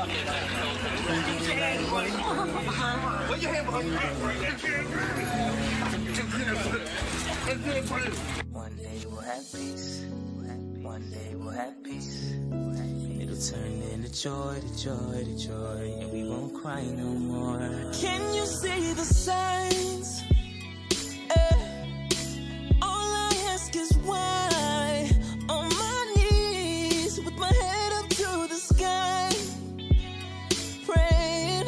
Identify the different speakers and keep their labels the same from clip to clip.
Speaker 1: One day we'll have peace. One day we'll have peace. It'll turn into joy, to joy, to joy, and we won't cry no more. Can you see the signs? All I ask is why. On my knees, with my head up to the sky, praying,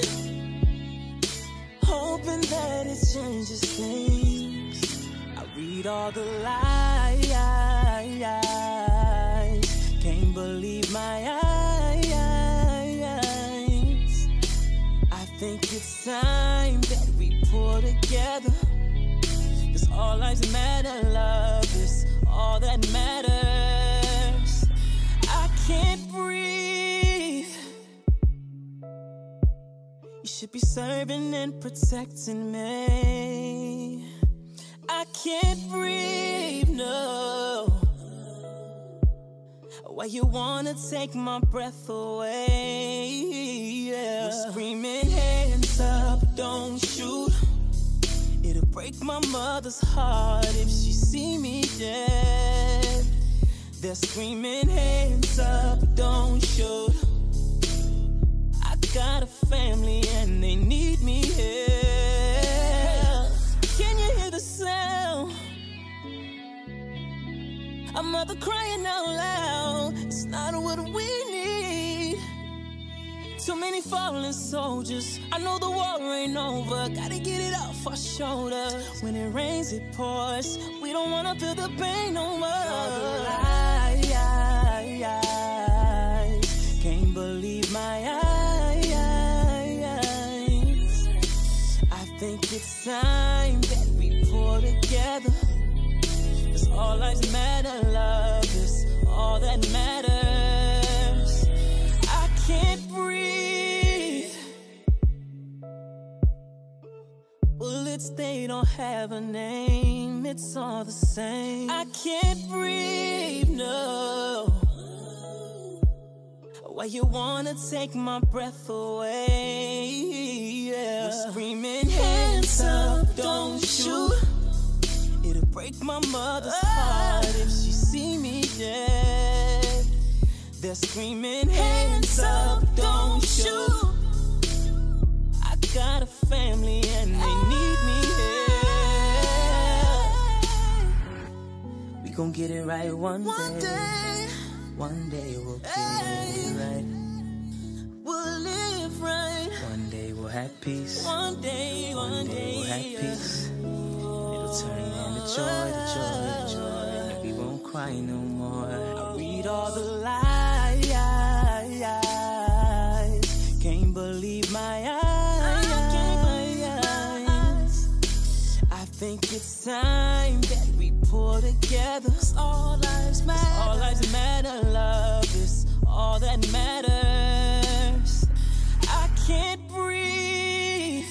Speaker 1: hoping that it changes things. I read all the lies, can't believe my eyes. I think it's time that we pull together, 'cause all lives matter, love is all that matters. I can't breathe. You should be serving and protecting me. I can't breathe, no. Why you wanna take my breath away? Yeah. We're screaming hands up, don't shoot. It'll break my mother's heart if she see me dead. They're screaming hands up, don't shoot. I got a family and they need me here. Can you hear the sound? A mother crying out loud. It's not what we need. Too many fallen soldiers. I know the war ain't over. Gotta get it off our shoulders. When it rains, it pours. We don't wanna feel the pain no more. Can't believe my eyes. I think it's time that we pull together. All lives matter, love is all that matters. I can't breathe. Bullets, they don't have a name, it's all the same. I can't breathe, no. Why you wanna take my breath away? Yeah. We're screaming hands up, don't shoot. It'll break my mother's heart if she see me dead. They're screaming hands up, don't shoot. I got a family and they need me here. We gon' get it right one day. One day we'll get it right. We'll live right. One day we'll have peace. One day we'll have peace. Turn into joy, to joy, to joy, and we won't cry no more. I read all the lies, can't believe my eyes. I think it's time that we pull together, 'cause all lives matter. All lives matter, love is all that matters. I can't breathe.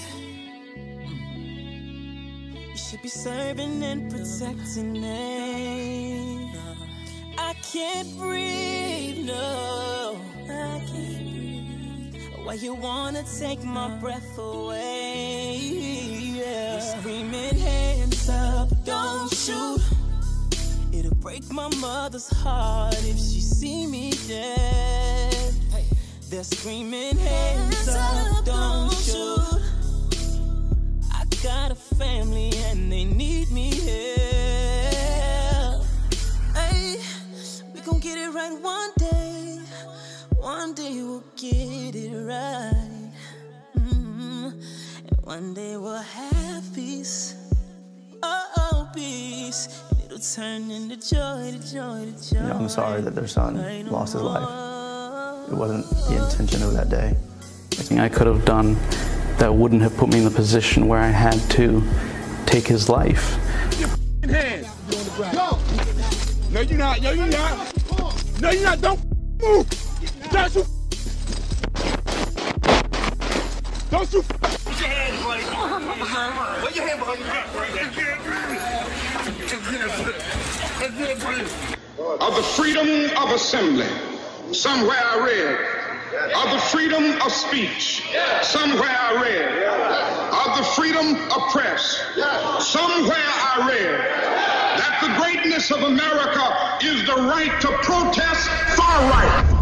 Speaker 1: Should be serving and protecting me. I can't breathe, no. I can't breathe. Why you wanna take my breath away? Yeah. We're screaming hands up, don't shoot. It'll break my mother's heart if she see me dead. They're screaming hands up, don't shoot. Got a family and they need me here. Hey, we gon' get it right one day. One day we'll get it right. And one day we'll have peace. Oh, peace. And it'll turn into joy, to joy, to joy.
Speaker 2: I'm sorry that their son lost his life. It wasn't the intention of that day.
Speaker 3: Anything I could have done that wouldn't have put me in the position where I had to take his life.
Speaker 4: Your hands. Go. No, you're not. No, you're not. No, you're not. Don't move. Don't you. Don't you.
Speaker 5: Put your hands, buddy. Put your hand behind your back.
Speaker 6: Of the freedom of assembly. Somewhere I read
Speaker 4: of the freedom of speech. Somewhere I read of the freedom of press. Somewhere I read that the greatness of America is the right to protest far right.